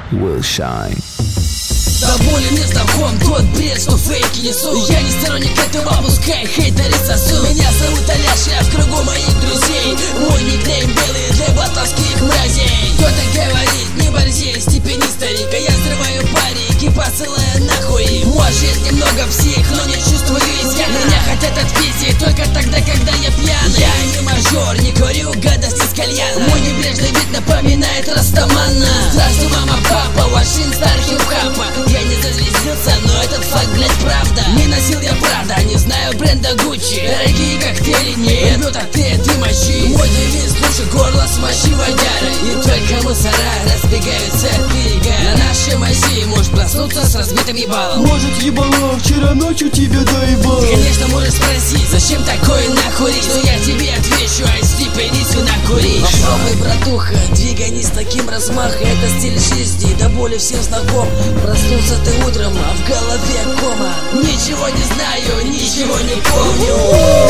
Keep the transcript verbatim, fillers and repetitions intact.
will shine. До боли не знаком тот бред, что фейки несут. Я не сторонник этого, пускай хейтеры сосут. Меня зовут Аляш, я в кругу моих друзей. Мой никнейм белый для батловских мразей. Кто-то говорит, не борзей, степени старика. Я взрываю парики, посылая нахуй. Может немного псих, но не чувствую изъяна. Меня хотят отпиздить только тогда, когда я пьяный. Я не мажор, не курю гадости с кальяна. Мой небрежный вид напоминает Растамана. Здравствуй, мама, папа, Вашин стар хип-хапа. Я не зазвездился, но этот факт, блять, правда. Не носил я Прада, не знаю бренда Гуччи. Дорогие коктейли не идут, а ты, ты мочи. Мой девиз, слушай, горло смочи водяры. И только мусора разбегаются от берега. На нашем оси можешь проснуться с разбитым ебалом. Может, ебало, вчера ночью тебя доебал. Ты, конечно, можешь спросить, зачем такое нахурить. Но я тебе отвечу, а степени сюда куришь. Попробуй, братуха, двигай не с таким размахом. Это стиль жизни, до боли всем знаком. Проснулся ты утром, а в голове кома. Ничего не знаю, ничего не помню.